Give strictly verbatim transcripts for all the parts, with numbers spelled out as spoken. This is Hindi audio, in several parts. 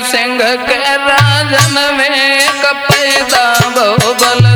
सिंह के राजन में कपैदा बहु बलदाई।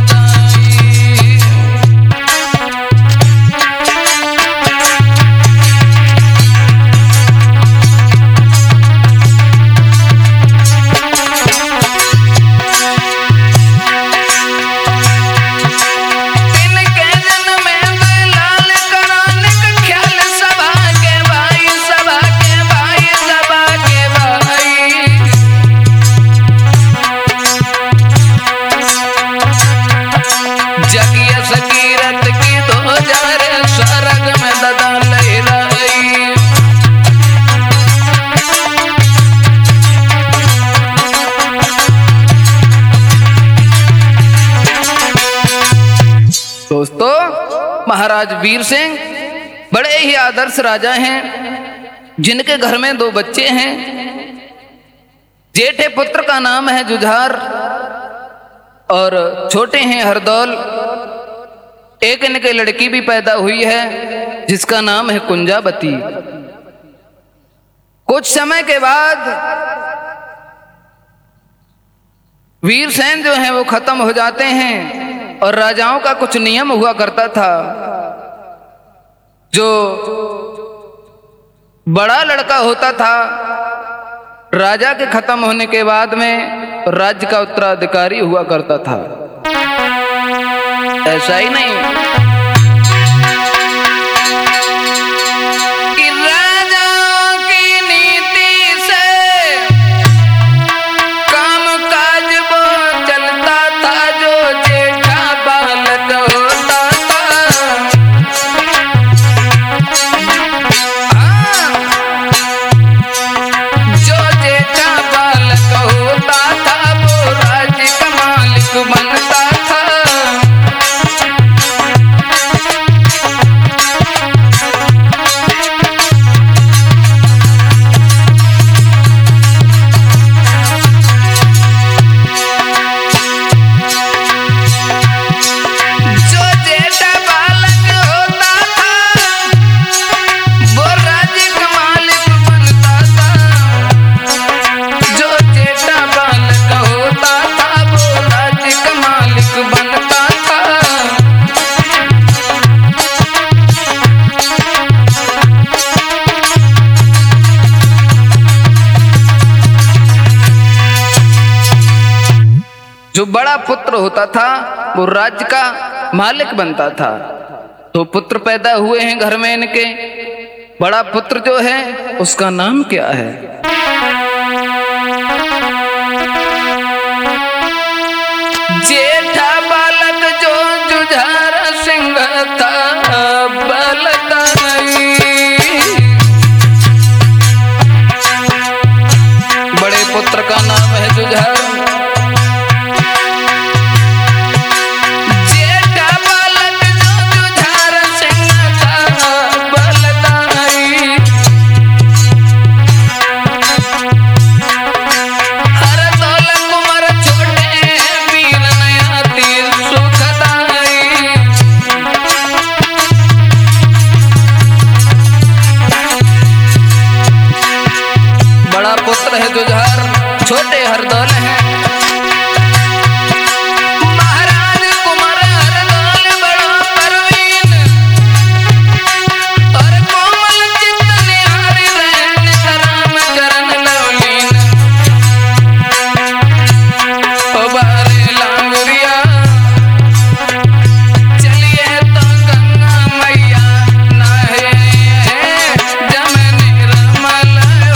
दोस्तों, महाराज वीर सिंह बड़े ही आदर्श राजा हैं, जिनके घर में दो बच्चे हैं। जेठे पुत्र का नाम है जुझार और छोटे हैं हरदौल। एक इनके लड़की भी पैदा हुई है जिसका नाम है कुंजावती। कुछ समय के बाद वीरसेन जो है वो खत्म हो जाते हैं और राजाओं का कुछ नियम हुआ करता था। जो बड़ा लड़का होता था राजा के खत्म होने के बाद में राज्य का उत्तराधिकारी हुआ करता था। ऐसा ही नहीं कि राजाओं की नीति से काम काज वो चलता था। जो जेठा बालक होता था, जो जेठा बालक होता था वो राज्य का मालिक बनता था। जो बड़ा पुत्र होता था वो राज्य का मालिक बनता था। तो पुत्र पैदा हुए हैं घर में इनके। बड़ा पुत्र जो है उसका नाम क्या है? जेठा बालक जो जुझार सिंह था बलदाई। बड़े पुत्र का नाम है जुझार। पुत्र है जुझार, छोटे हरदौल हैं। महाराज कुमार हरदौल बड़ा परवीन और कोमल चित्त निहारी रहन राम चरण लवलीन। ओ बारे लांगुरिया चलिए तो गंगा मैया नाहे जमन रमल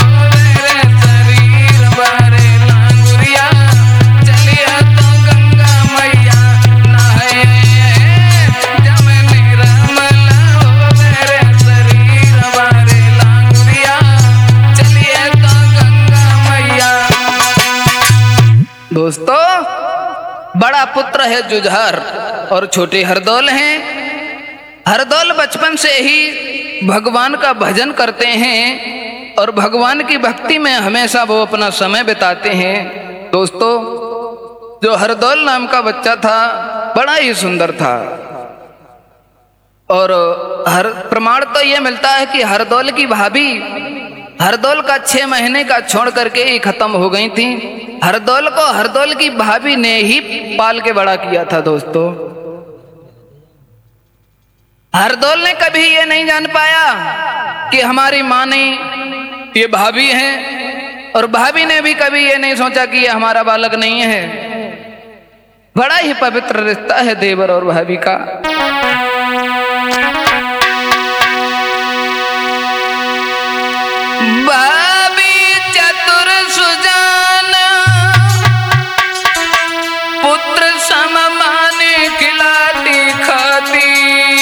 दोस्तों, बड़ा पुत्र है जुझार और छोटे हरदौल हैं। हरदौल बचपन से ही भगवान का भजन करते हैं और भगवान की भक्ति में हमेशा वो अपना समय बिताते हैं। दोस्तों, जो हरदौल नाम का बच्चा था बड़ा ही सुंदर था और हर प्रमाण तो ये मिलता है कि हरदौल की भाभी हरदौल का छह महीने का छोड़ करके ही खत्म हो गई थी। हरदौल को हरदौल की भाभी ने ही पाल के बड़ा किया था दोस्तों। हरदौल ने कभी ये नहीं जान पाया कि हमारी माँ नहीं, ये भाभी है, और भाभी ने भी कभी ये नहीं सोचा कि ये हमारा बालक नहीं है। बड़ा ही पवित्र रिश्ता है देवर और भाभी का। भाभी चतुर सुजान, पुत्र सम माने खिलाती खाती,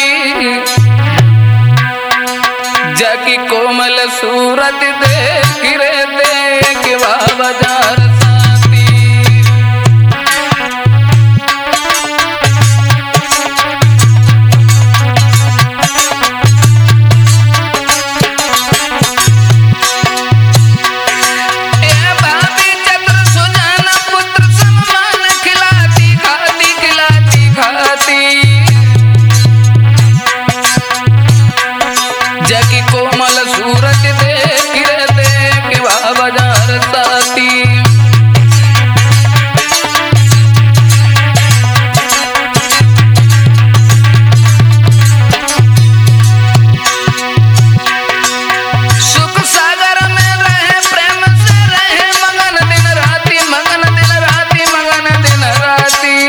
जाकी कोमल सूरत देख रे देख बाजार साथी। ये भाभी चतुर सुजान, पुत्र सम्मान खिलाती खाती खिलाती खाती, जाकी कोमल सूरत देख रे देख बाजार साथी। सुख सागर में रहे, प्रेम से रहे, मगन दिन राती, मगन दिन राती, मगन दिन राती।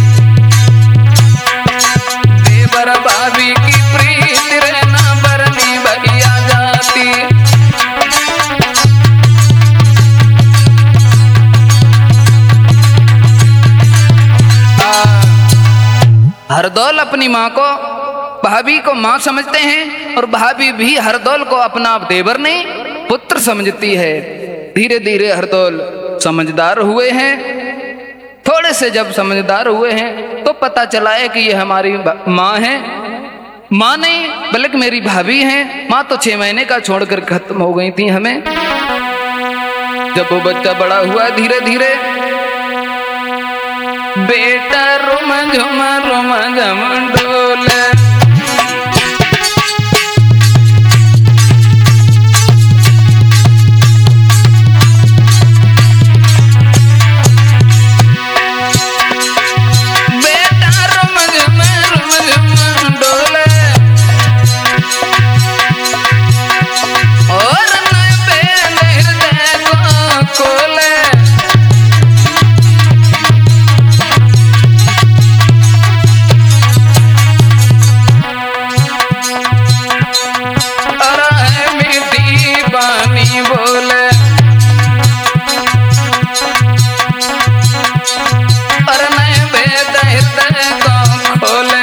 देवर भाभी की प्रीत रहना बरनी भैया जाती। हरदौल अपनी माँ को, भाभी को माँ समझते हैं, और भाभी भी हरदौल को अपना देवर नहीं पुत्र समझती है। धीरे धीरे हरदौल समझदार हुए हैं। थोड़े से जब समझदार हुए हैं तो पता चला है कि ये हमारी माँ है। माँ नहीं बल्कि मेरी भाभी हैं। माँ तो छह महीने का छोड़कर खत्म हो गई थी हमें। जब वो बच्चा बड़ा हुआ धीरे धीरे, बेटा रुम झुम रुम झम डोले, बेटा रुम झुम रुम झुम डोले, और नए बेन हृदय को खोले। बोले और नए भेद हृदय को खोले।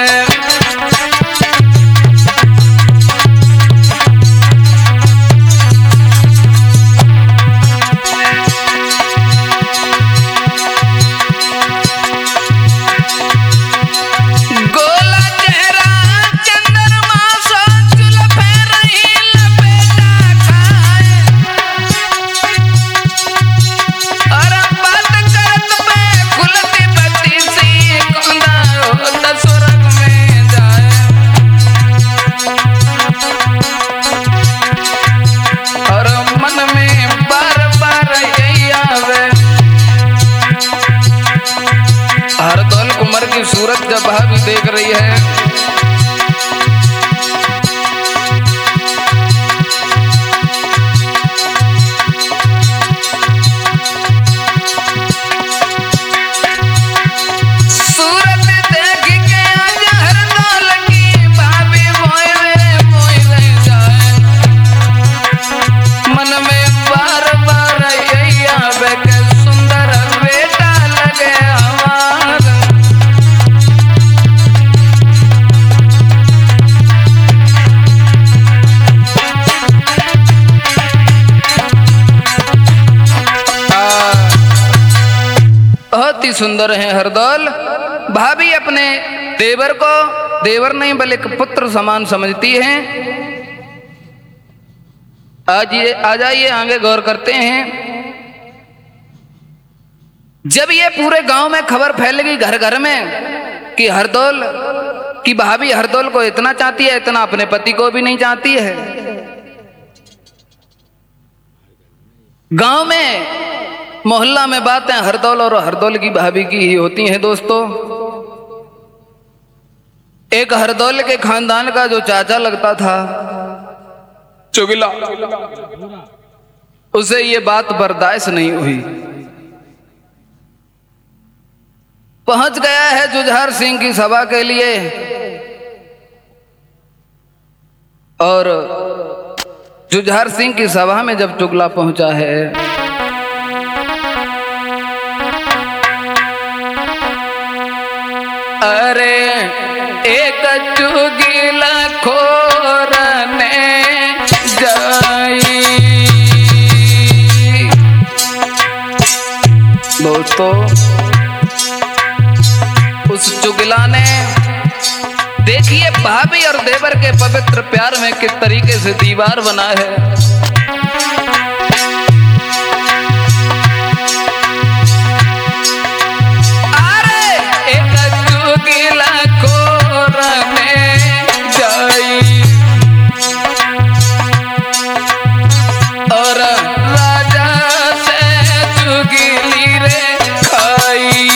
गोला चेहरा चंद्रमा सा जुल्फे रही लपेटा खाए, और बात करत पे खुलती बत्ती सी कौंधा होता स्वर्ग में जाए। और मन में बार बार यही आवे, हरदौल कुंवर की सूरत जब भाभी देख रही है, सूरत देख के आज हरदौल की भाभी मोए रे मोए रे जाए। मन में बार बार यही आवे के सुंदर बेटा लगे हमारा। बहुत ही सुंदर है हरदौल। भाभी अपने देवर को देवर नहीं बल्कि पुत्र समान समझती हैं। आज ये आ जाइए आगे गौर करते हैं। जब ये पूरे गांव में खबर फैल गई घर घर में कि हरदौल की भाभी हरदौल को इतना चाहती है, इतना अपने पति को भी नहीं चाहती है, गांव में मोहल्ला में बातें हरदौल और हरदौल की भाभी की ही होती हैं दोस्तों। एक हरदौल के खानदान का जो चाचा लगता था चुगला, उसे ये बात बर्दाश्त नहीं हुई। पहुंच गया है जुझार सिंह की सभा के लिए और जुझार सिंह की सभा में जब चुगला पहुंचा है अरे एक चुगला खोरने जाई। दोस्तों उस चुगला ने देखिए भाभी और देवर के पवित्र प्यार में किस तरीके से दीवार बना है। अरे एक चुगला खोरने जाई और राजा से चुगली रे खाई।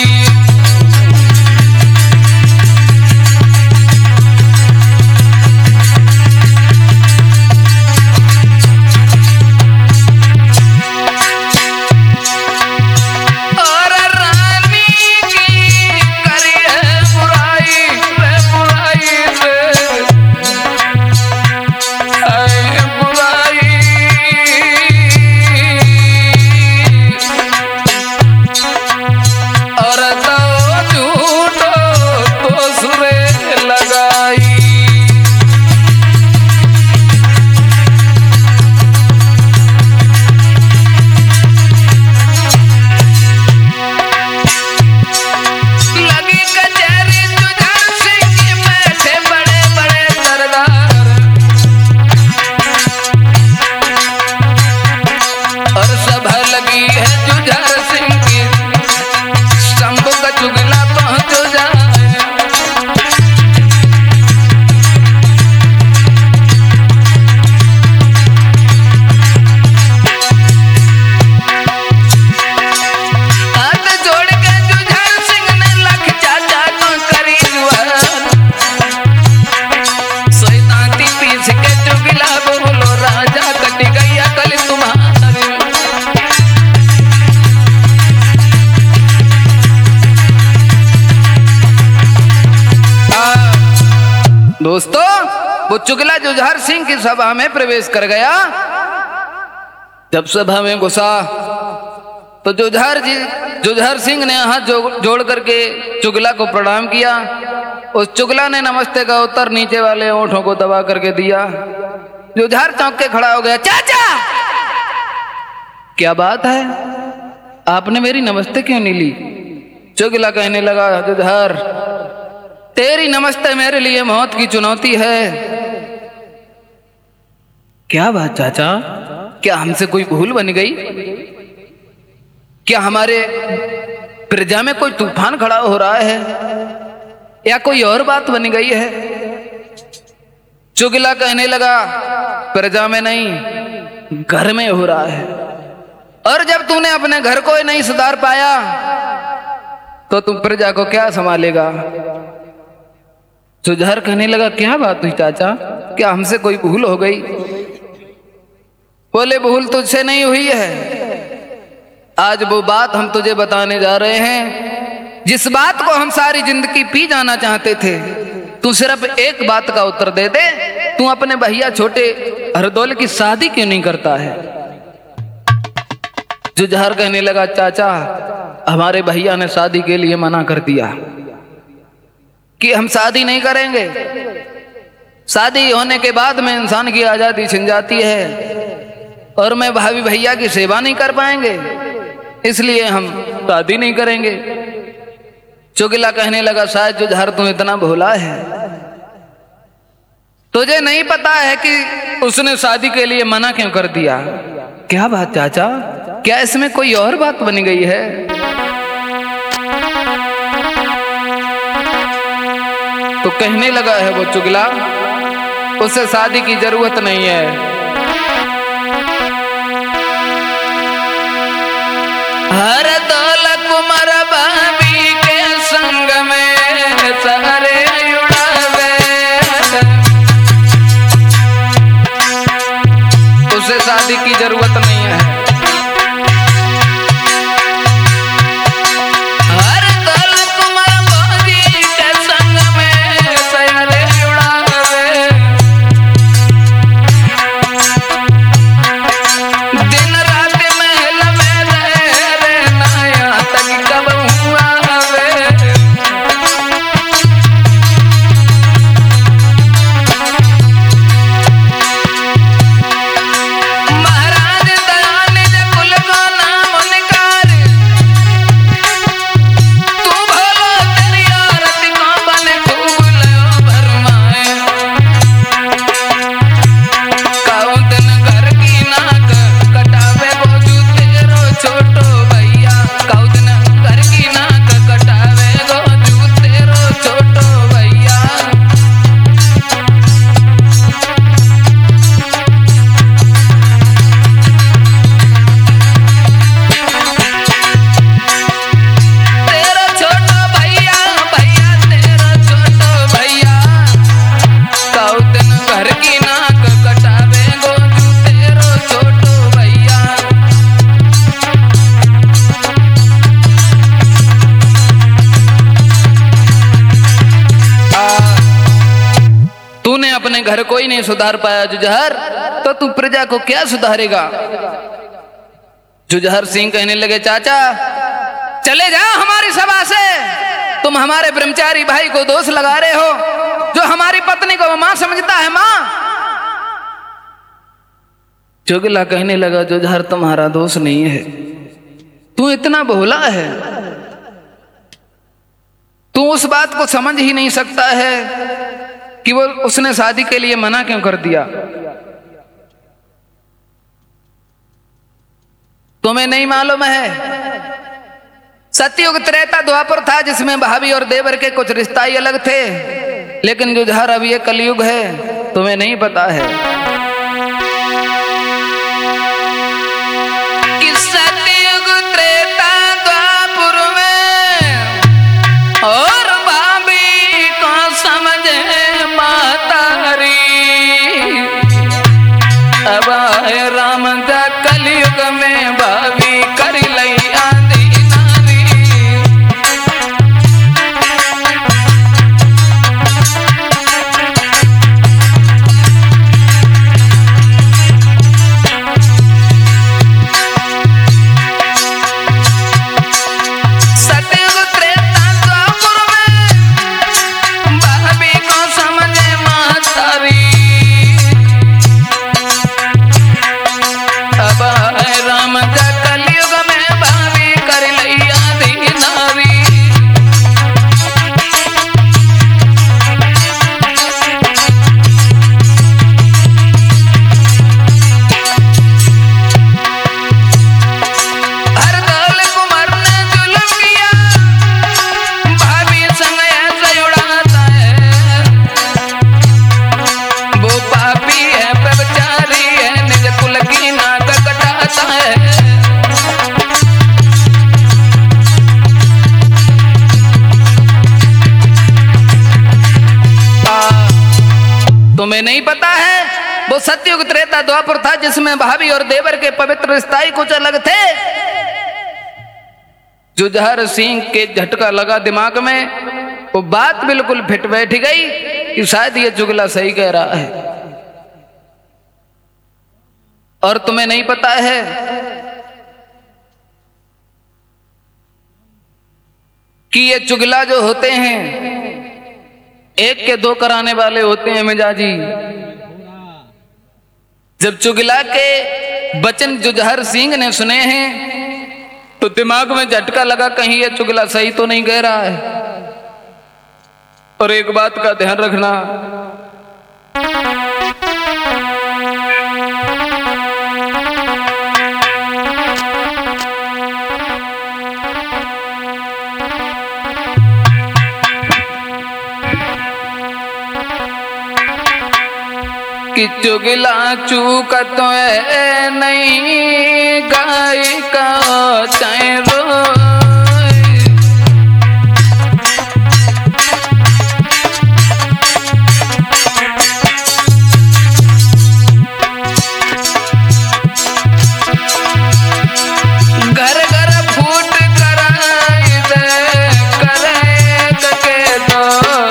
दोस्तों वो चुगला जुझार सिंह की सभा में प्रवेश कर गया। जब सभा में घुसा तो जुझार जी जुझार सिंह ने हाथ जो, जोड़ करके चुगला को प्रणाम किया। उस चुगला ने नमस्ते का उत्तर नीचे वाले ओंठों को दबा करके दिया। जुझार चौंक के खड़ा हो गया। चाचा क्या बात है, आपने मेरी नमस्ते क्यों नहीं ली? चुगला कहने लगा जुझार तेरी नमस्ते मेरे लिए मौत की चुनौती है। क्या बात चाचा, क्या हमसे कोई भूल बन गई? क्या हमारे प्रजा में कोई तूफान खड़ा हो रहा है या कोई और बात बन गई है? चुगला कहने लगा प्रजा में नहीं, घर में हो रहा है। और जब तूने अपने घर को ही नहीं सुधार पाया तो तू प्रजा को क्या संभालेगा? जुझार कहने लगा क्या बात हुई चाचा, क्या हमसे कोई भूल हो गई? बोले भूल तुझसे नहीं हुई है, आज वो बात हम तुझे बताने जा रहे हैं जिस बात को हम सारी जिंदगी पी जाना चाहते थे। तू सिर्फ एक बात का उत्तर दे दे, तू अपने भैया छोटे हरदौल की शादी क्यों नहीं करता है? जुझार कहने लगा चाचा हमारे भैया ने शादी के लिए मना कर दिया कि हम शादी नहीं करेंगे। शादी होने के बाद में इंसान की आजादी छिन जाती है और मैं भाभी भैया की सेवा नहीं कर पाएंगे, इसलिए हम शादी नहीं करेंगे। चुगला कहने लगा शायद जुझार तू इतना भोला है, तुझे नहीं पता है कि उसने शादी के लिए मना क्यों कर दिया। क्या बात चाचा, क्या इसमें कोई और बात बन गई है? तो कहने लगा है वो चुगला उसे शादी की जरूरत नहीं है। हर दौल कुमार भाभी के संग में सारे उड़ावे, उसे शादी की जरूरत नहीं है। हर दौल कुमार भाभी के संग में सारे उड़ावे, दिन रात महल में रहे नया तक कब हुआ वे। महाराज दयानिध कुल का नाम निकार, तू भलो तेरी आरती को बन खूब लयो भरमाए। काऊ दिन घर की नाक कटावे गोजू तेरो छोटो भैया, काऊ दिन घर की नाक कटावे गोजू तेरो छोटो भैया। तेरा छोटो भैया भैया तेरा छोटो भैया, काऊ दिन घर की नाक कटावे गोजू तेरो छोटो भैया। तूने अपने घर कोई नहीं सुधार पाया जुझार, तो तू प्रजा को क्या सुधारेगा। जुझार सिंह कहने लगे चाचा चले जाओ हमारी सभा से, तुम हमारे ब्रह्मचारी भाई को दोष लगा रहे हो, जो हमारी पत्नी को मां समझता है मां। चुगला कहने लगा जुझार तुम्हारा दोष नहीं है, तू इतना भोला है, तू उस बात को समझ ही नहीं सकता है कि वो उसने शादी के लिए मना क्यों कर दिया। तुम्हें नहीं मालूम है सतयुग त्रेता द्वापर था जिसमें भाभी और देवर के कुछ रिश्ता ही अलग थे, लेकिन जुझार अब ये कलयुग है, तुम्हें नहीं पता है कि सतयुग त्रेता द्वापर में और भाभी को समझे मातारी। अब आए राम जा कलयुग में भाभी कर लई आंधी नारी। सतयुग त्रेता द्वापर में भाभी को समझे मातारी। अब आए राम जा कलयुग में भाभी कर लई आंधी नारी। हर दौल कुमार ने जुल्म किया, भाभी संग ऐसे उड़ाता है, वो पापी है व्यभिचारी है, निज कुल की नाक कटाता है। तुम्हें नहीं पता है वो सतयुग त्रेता द्वापर था जिसमें भाभी और देवर के पवित्र रिश्ता ही कुछ अलग थे। जुझार सिंह के झटका लगा दिमाग में, वो बात बिल्कुल फिट बैठ गई कि शायद ये जुगला सही कह रहा है। और तुम्हें नहीं पता है कि ये चुगला जो होते हैं एक के दो कराने वाले होते हैं मिजाजी। जब चुगला के वचन जुझार सिंह ने सुने हैं तो दिमाग में झटका लगा, कहीं ये चुगला सही तो नहीं कह रहा है। और एक बात का ध्यान रखना, कि चुगला चूकत है नहीं गाय का चाहे रोए। घर घर फूट कराई दे करे के दो।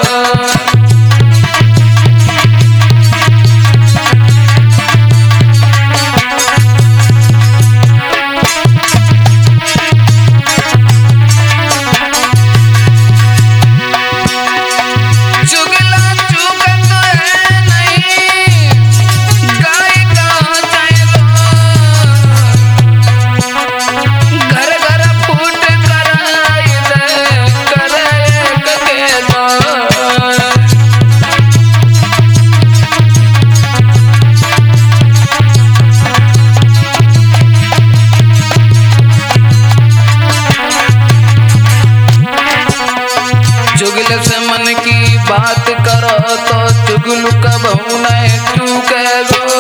चुगल से मन की बात करो तो चुगलू कबहू नहीं चूके गो।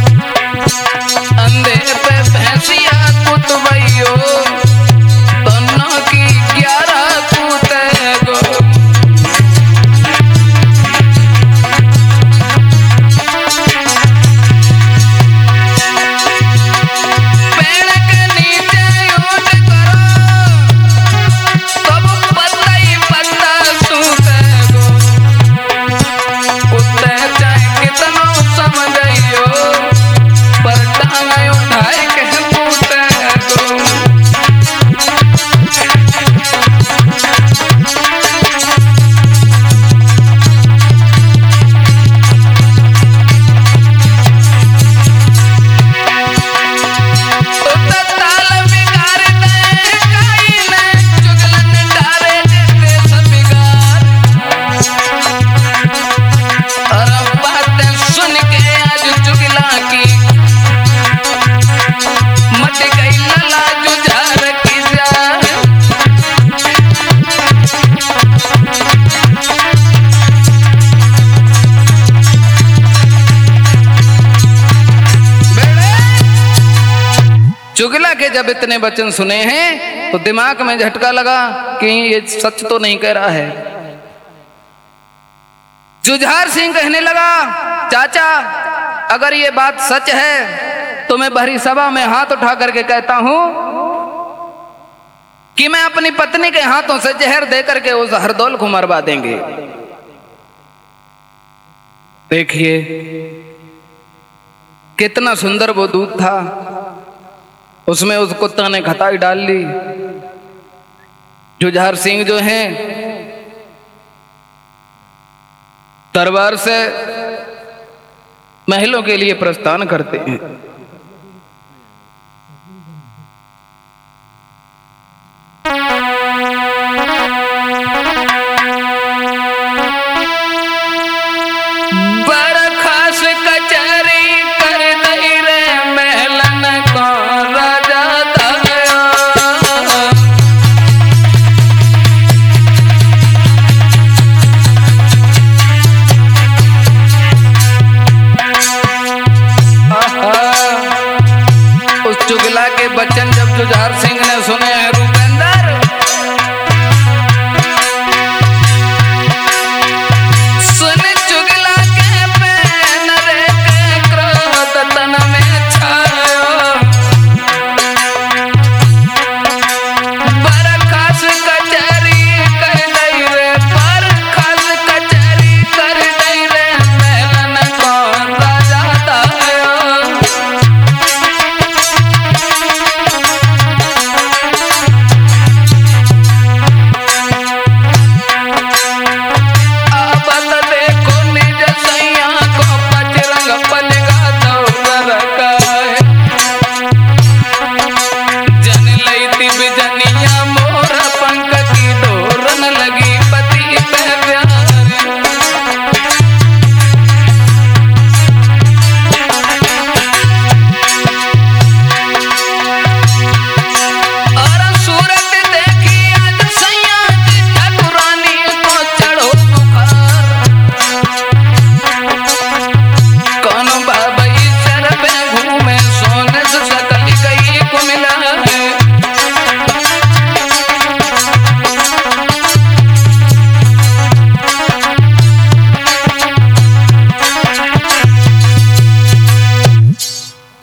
अंधे पे भैंसिया कुतवैयो दोनों की ग्यारह कूते गो। पेड़ के नीचे ऊट करो तब पता ही पता सूते गो। कुत्ते चाहे कितना समझाइयो पर टांग उठाए के पूते गो। चुगला के जब इतने वचन सुने हैं तो दिमाग में झटका लगा कि ये सच तो नहीं कह रहा है। जुझार सिंह कहने लगा, चाचा अगर ये बात सच है तो मैं भरी सभा में हाथ उठा करके कहता हूं कि मैं अपनी पत्नी के हाथों से जहर दे करके उस हरदौल को मरवा देंगे। देखिए कितना सुंदर वो दूध था, उसमें उस कुत्ता ने खटाई डाल ली। जुझार सिंह जो हैं दरबार से महलों के लिए प्रस्थान करते हैं। बड़ा खास कचहरी कर दई रे महलन को राजा दया। आहा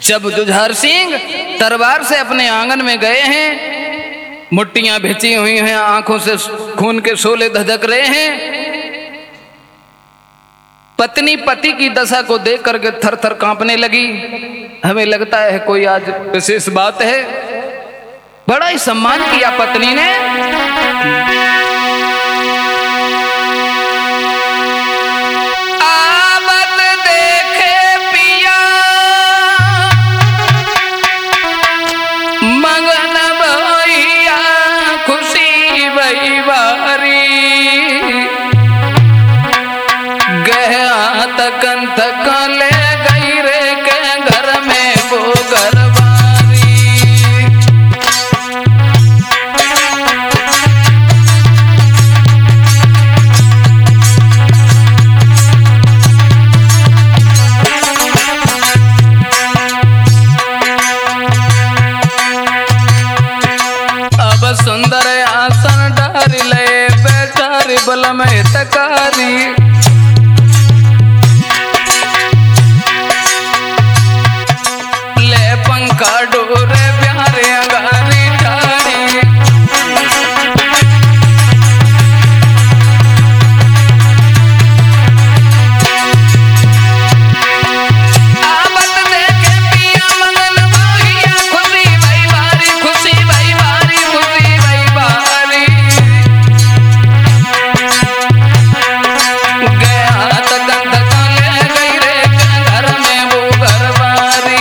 जब जुझार सिंह तलवार से अपने आंगन में गए हैं, मुट्टियां भिंची हुई हैं, आंखों से खून के शोले धधक रहे हैं। पत्नी पति की दशा को देख करके थर थर कांपने लगी। हमें लगता है कोई आज विशेष बात है। बड़ा ही सम्मान किया पत्नी ने। आवत देखे पिया मगन भैया, खुशी भई बारी, गया तकन तक ले गई रे के घर में वो घरवारी। अब सुंदर आसन डारी ले बेचारी बल में तकारी, पंखा डोरे प्यारे अंगारी ठाड़ी। आवत देखे पिया मगन भैया, खुशी भई बारी, खुशी भई बारी, खुशी भई बारी, गया तकन तक ले गई रे घर में वो घरवारी।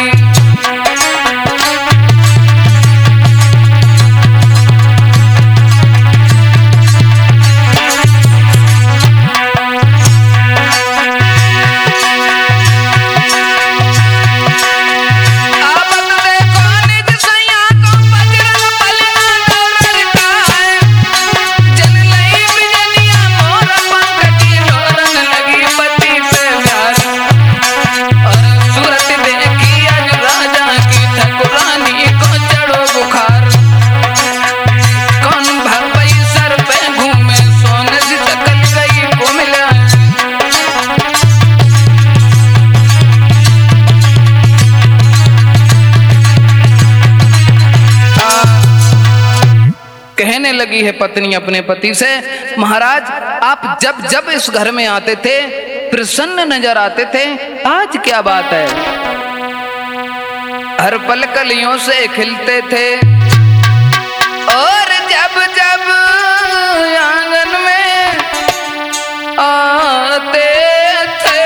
कहने लगी है पत्नी अपने पति से, महाराज आप जब जब इस घर में आते थे प्रसन्न नजर आते थे, आज क्या बात है? हर पल कलियों से खिलते थे और जब जब आंगन में आते थे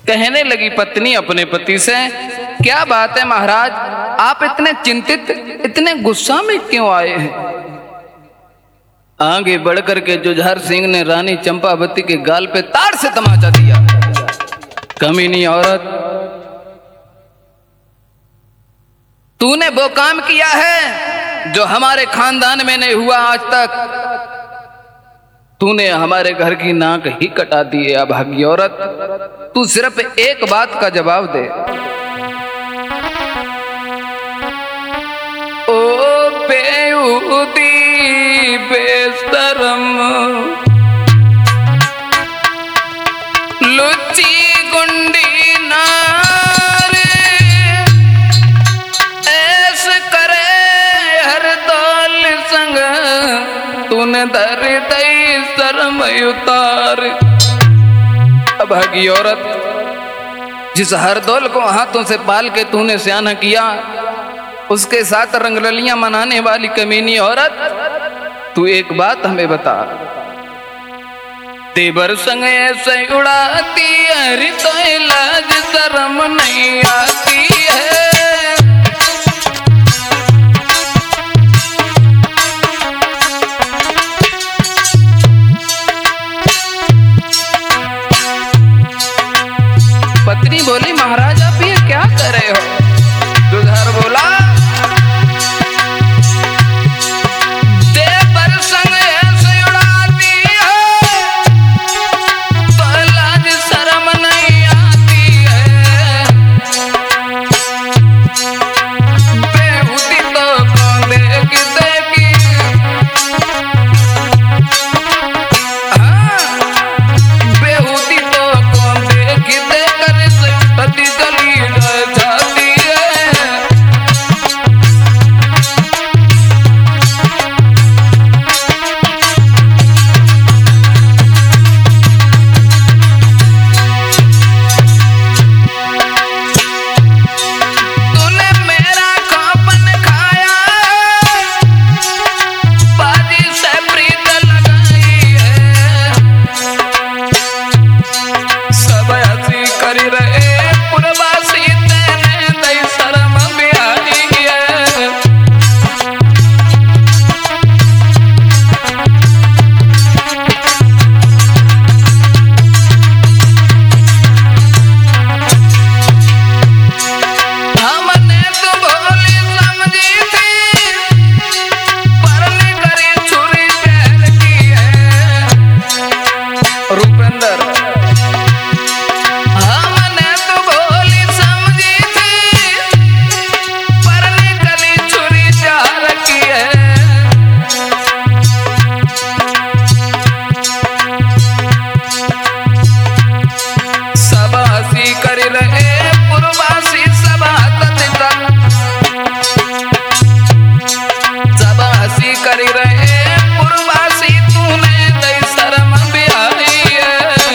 कहने लगी पत्नी अपने पति से, क्या बात है महाराज, आप इतने चिंतित, इतने गुस्सा में क्यों आए हैं? आगे बढ़कर के जुझार सिंह ने रानी चंपावती के गाल पे तार से तमाचा दिया। कमीनी औरत, तूने वो काम किया है जो हमारे खानदान में नहीं हुआ आज तक। तूने हमारे घर की नाक ही कटा दी है अभागी औरत। तू सिर्फ एक बात का जवाब दे। ओ बेऊदी बेशरम लुच्ची गुंडी नार, ऐस करे हर दौल संग, तूने धर दई शर्म उतार। अभागी औरत, जिस हरदौल को हाथों से पाल के तूने स्याना किया, उसके साथ रंगरलियां मनाने वाली कमीनी औरत, तू एक बात हमें बता। देवर संग ऐसे उड़ाती है तो लाज शर्म नहीं आती है। पत्नी बोली, महाराज आप ये क्या कर रहे हो? जुझार बोला, देवर संग ऐसे उड़ाती है तो लाज शर्म नहीं आती है। बेहुदी तो कौन देगी देगी, हाँ बेहुदी तो कौन देगी देकर से पति गली जाती है। तूने मेरा खापन खाया, बाजी से प्रीत लगाई है। सब हंसी करी रहे पुरवासी, तेने दई शर्म ब्याही है। हमने तो भोली समझी थी, परने करी छुरी जहर की है। रूपेंद्र, हमने तो भोली समझी थी, परने करी छुरी जहर की है। सब हंसी कर रहे पुरवासी, सब हंसत सब हंसी कर रहे पुरवासी, तूने दई शर्म ब्याही है।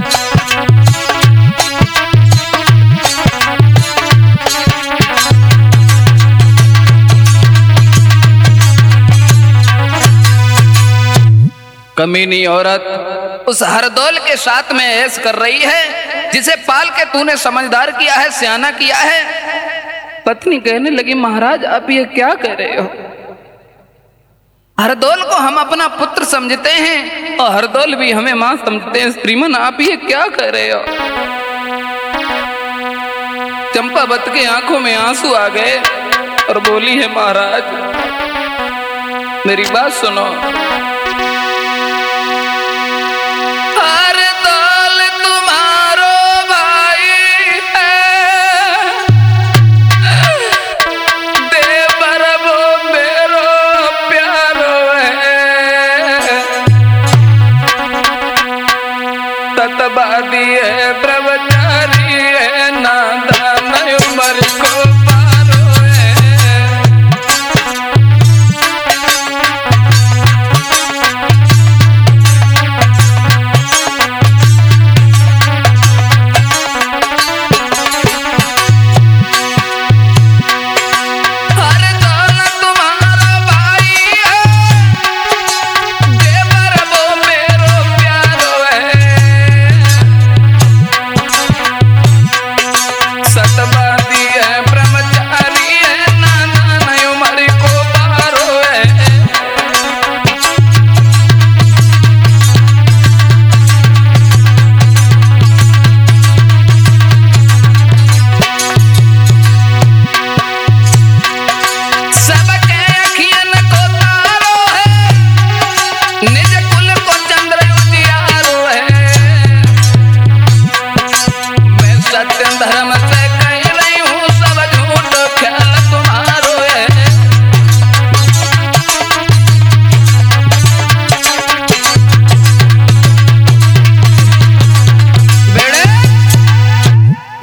कमीनी औरत उस हरदौल के साथ में ऐश कर रही है जिसे पाल के तूने समझदार किया है, सियाना किया है। पत्नी कहने लगी, महाराज आप ये क्या कह रहे हो? हरदौल को हम अपना पुत्र समझते हैं और हरदौल भी हमें मां समझते हैं। श्रीमन आप ये क्या कह रहे हो? चंपावत के आंखों में आंसू आ गए और बोली है, महाराज मेरी बात सुनो। हरदौल तुम्हारो भाई है, देवर वो मेरो प्यारो है। ततवादी है, ब्रह्मचारी है, नादान उम्र को पारो है।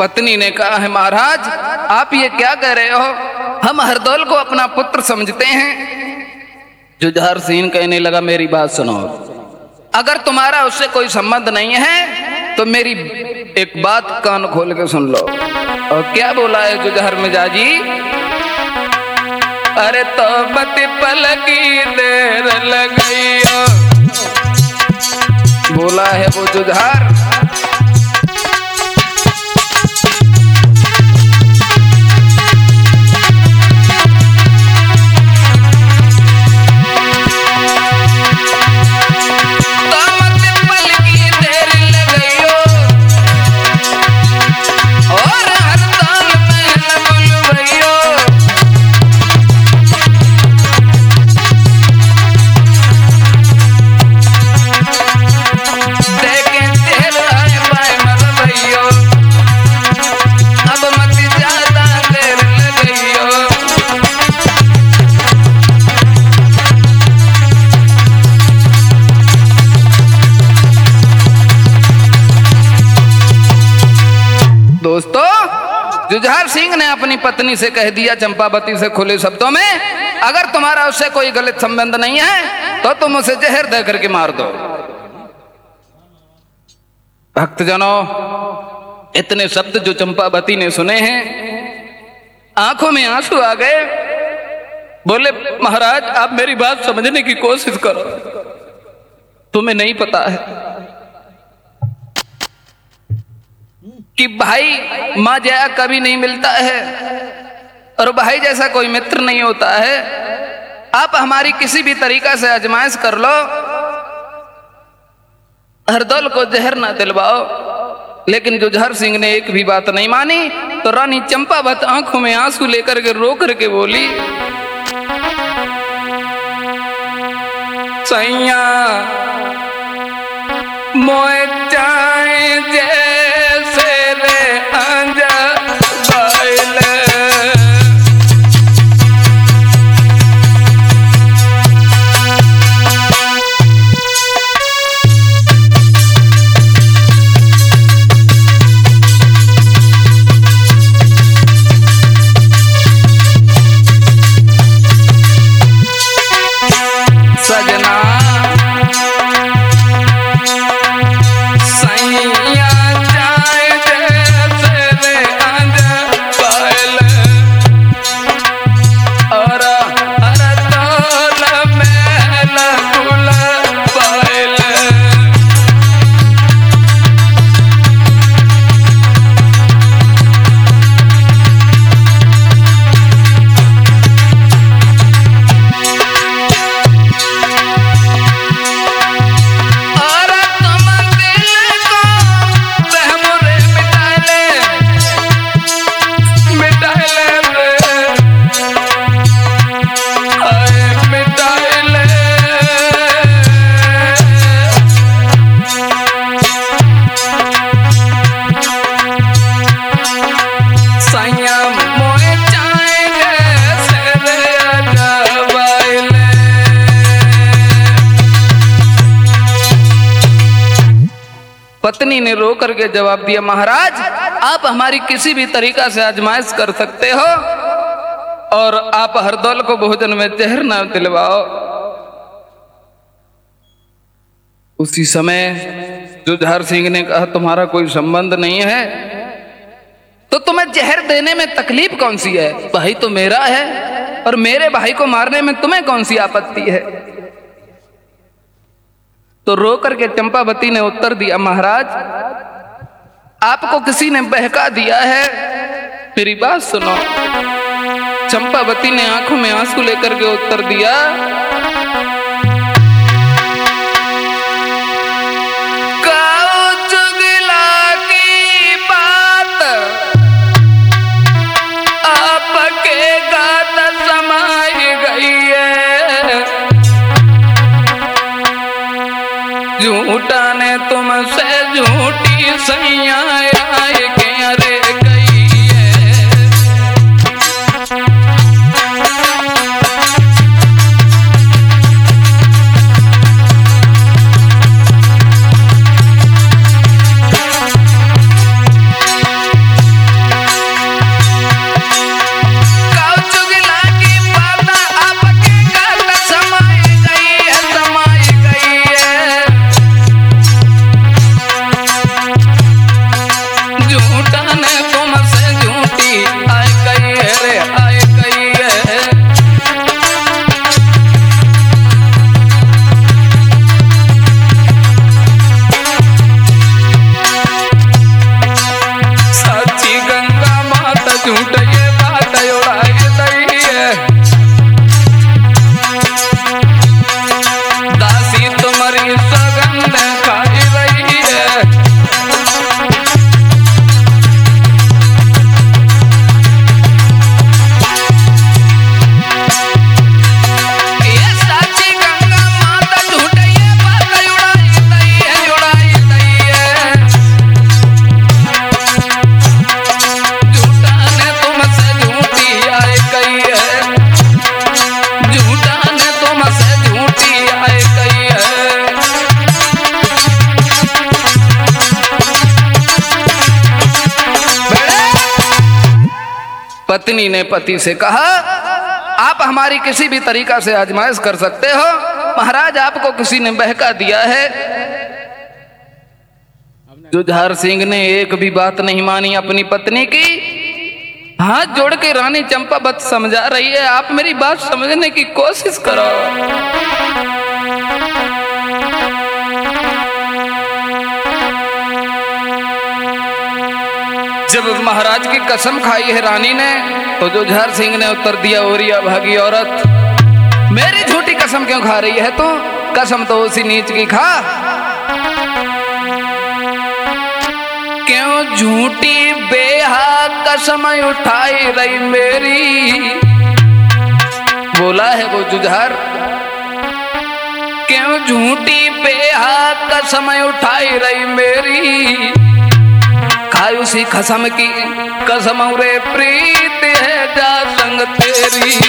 पत्नी ने कहा है महाराज आप ये क्या कह रहे हो, हम हरदौल को अपना पुत्र समझते हैं। जुझार सिंह कहने लगा मेरी बात सुनो, अगर तुम्हारा उससे कोई संबंध नहीं है तो मेरी एक बात कान खोल के सुन लो। और क्या बोला है जुझार मिजाजी, अरे तो मत पलकी देर लगइयो, बोला है वो जुझार। दोस्तों जुझार सिंह ने अपनी पत्नी से कह दिया चंपावती से खुले शब्दों में, अगर तुम्हारा उससे कोई गलत संबंध नहीं है तो तुम उसे जहर दे करके मार दो। भक्तजनों इतने शब्द जो चंपावती ने सुने हैं आंखों में आंसू आ गए। बोले महाराज आप मेरी बात समझने की कोशिश करो, तुम्हें नहीं पता है कि भाई माँ जया कभी नहीं मिलता है और भाई जैसा कोई मित्र नहीं होता है। आप हमारी किसी भी तरीका से आजमाइश कर लो, हरदौल को जहर ना दिलवाओ। लेकिन जुझार सिंह ने एक भी बात नहीं मानी तो रानी चंपावत आंखों में आंसू लेकर के रो करके बोली, सैया मोए चाहे जैसे रे आंजा बाइले, सजना पत्नी ने रो करके जवाब दिया, महाराज आप हमारी किसी भी तरीका से आजमाइश कर सकते हो और आप हरदौल को भोजन में जहर न दिलवाओ। उसी समय जुझार सिंह ने कहा तुम्हारा कोई संबंध नहीं है तो तुम्हें जहर देने में तकलीफ कौन सी है, भाई तो मेरा है और मेरे भाई को मारने में तुम्हें कौन सी आपत्ति है। तो रो करके चंपावती ने उत्तर दिया, महाराज आपको किसी ने बहका दिया है, मेरी बात सुनो। चंपावती ने आंखों में आंसू लेकर के उत्तर दिया, काऊ चुगला की बात आपके गात समाई गई है, झूठा ने तुमसे झूठी सैया आए के अरे गई है। पत्नी ने पति से कहा, आप हमारी किसी भी तरीका से आजमाइश कर सकते हो, महाराज आपको किसी ने बहका दिया है। जुझार सिंह ने एक भी बात नहीं मानी अपनी पत्नी की। हाथ जोड़ के रानी चंपावत समझा रही है, आप मेरी बात समझने की कोशिश करो। जब महाराज की कसम खाई है रानी ने, तो जुझार सिंह ने उत्तर दिया, ओरिया भागी औरत, मेरी झूठी कसम क्यों खा रही है तू? कसम तो उसी नीच की खा। क्यों झूठी बेहा कसम उठाई रही मेरी? बोला है वो जुझार, क्यों झूठी बेहा कसम उठाई रही मेरी? खाई उसी कसम की कसम रे प्रीत है जा संग तेरी।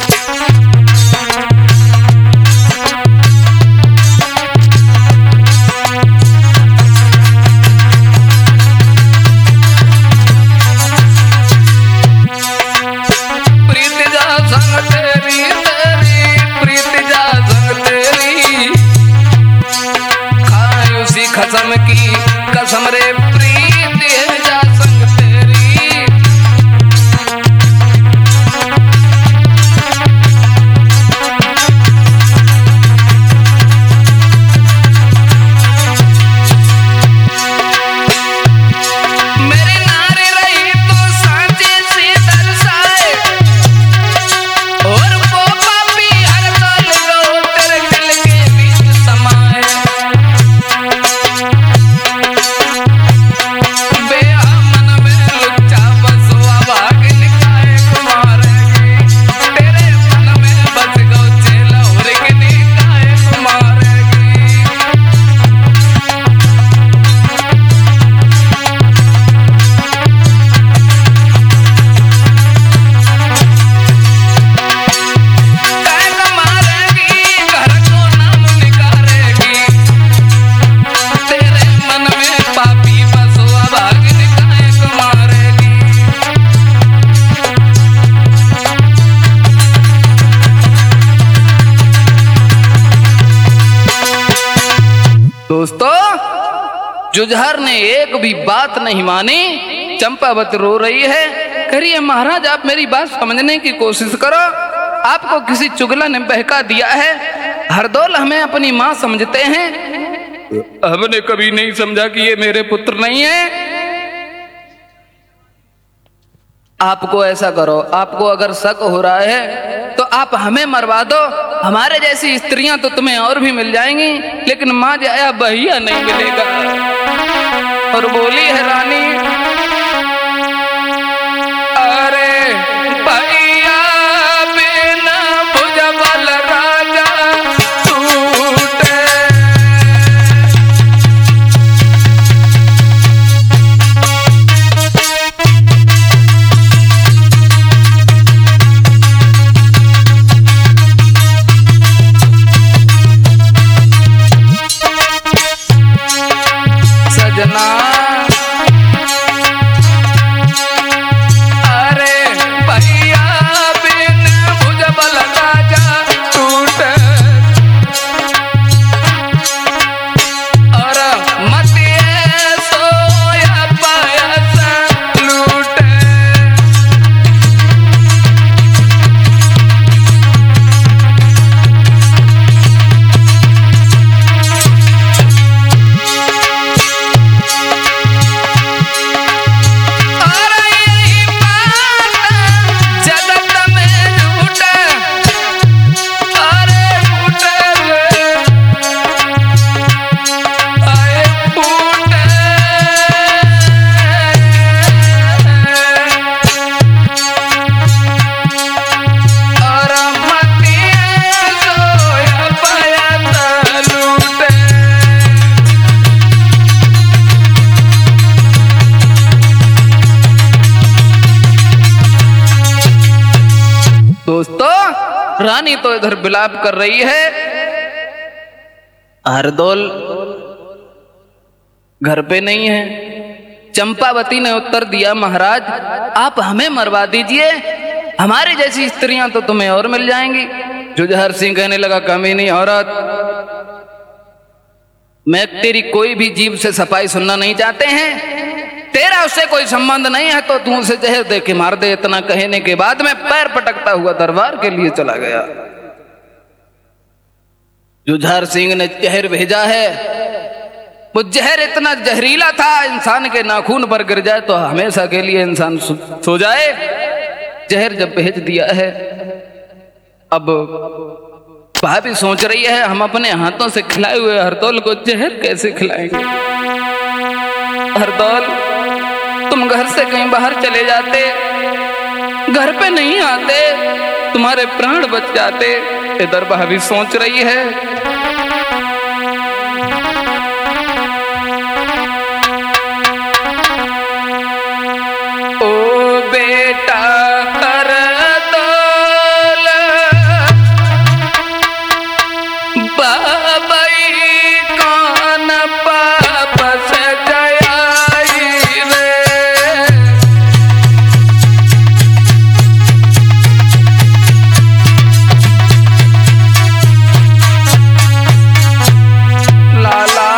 कसम की कसम रे प्रीत है जा संग तेरी। मेरी नारी रही तो सांचे से दर्शाए, और वो पापी हर दल रो तेरे दिल के बीच समाए। दोस्तों, जुझार ने एक भी बात नहीं मानी। चंपावत रो रही है, कह रही है, महाराज आप मेरी बात समझने की कोशिश करो, आपको किसी चुगला ने बहका दिया है। हरदौल हमें अपनी माँ समझते हैं, हमने कभी नहीं समझा कि ये मेरे पुत्र नहीं है। आपको ऐसा करो, आपको अगर शक हो रहा है तो आप हमें मरवा दो, हमारे जैसी स्त्रियां तो तुम्हें और भी मिल जाएंगी, लेकिन माँ जाया बहिया नहीं मिलेगा। और बोली है रानी, अरे बहिया बिना भुजबल राजा टूटे। सजना अरे भैया बिन भुजबल राजा टूटे, और मतिए सोया पायस लूटे। दोस्तों, रानी तो इधर विलाप कर रही है, हरदौल घर पे नहीं है, चंपावती ने उत्तर दिया, महाराज आप हमें मरवा दीजिए, हमारी जैसी स्त्रियां तो तुम्हें और मिल जाएंगी। जुझार सिंह कहने लगा, कमीनी औरत, मैं तेरी कोई भी जीभ से सफाई सुनना नहीं चाहते हैं, तेरा उससे कोई संबंध नहीं है तो तू उसे जहर दे के मार दे। इतना कहने के बाद में पैर पटकता हुआ दरबार के लिए चला गया। जुझार सिंह ने जहर भेजा है, वो जहर इतना जहरीला था, इंसान के नाखून पर गिर जाए तो हमेशा के लिए इंसान सो जाए। जहर जब भेज दिया है, अब भाभी सोच रही है हम अपने हाथों से खिलाए हुए हरदौल को जहर कैसे खिलाएंगे। हरदौल तुम घर से कहीं बाहर चले जाते, घर पे नहीं आते, तुम्हारे प्राण बच जाते। इधर भाभी सोच रही है, ओ बेटा हरदौल बाबई कौन पाप से गयाई रे। लाला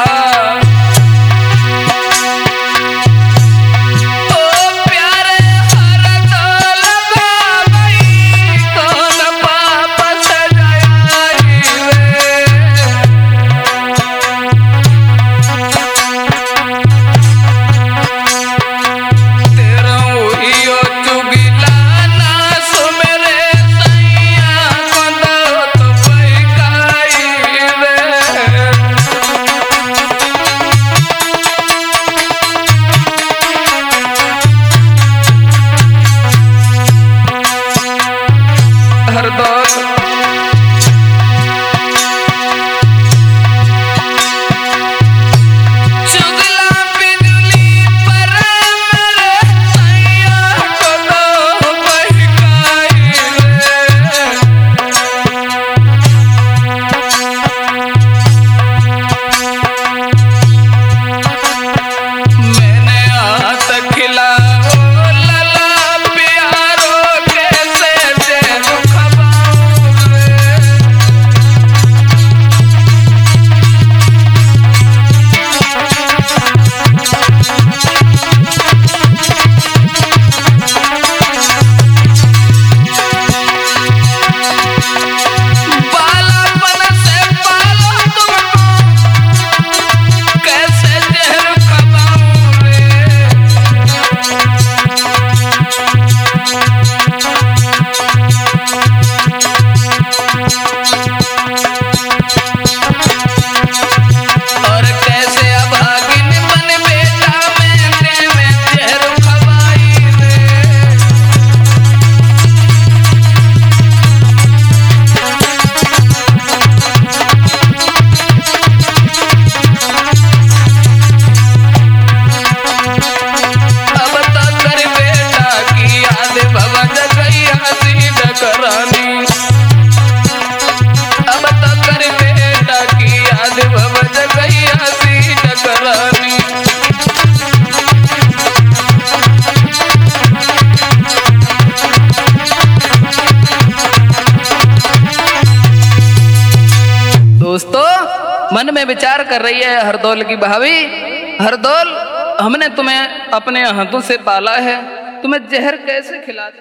मन में विचार कर रही है हरदौल की भाभी, हरदौल हमने तुम्हें अपने हाथों से पाला है, तुम्हें जहर कैसे खिला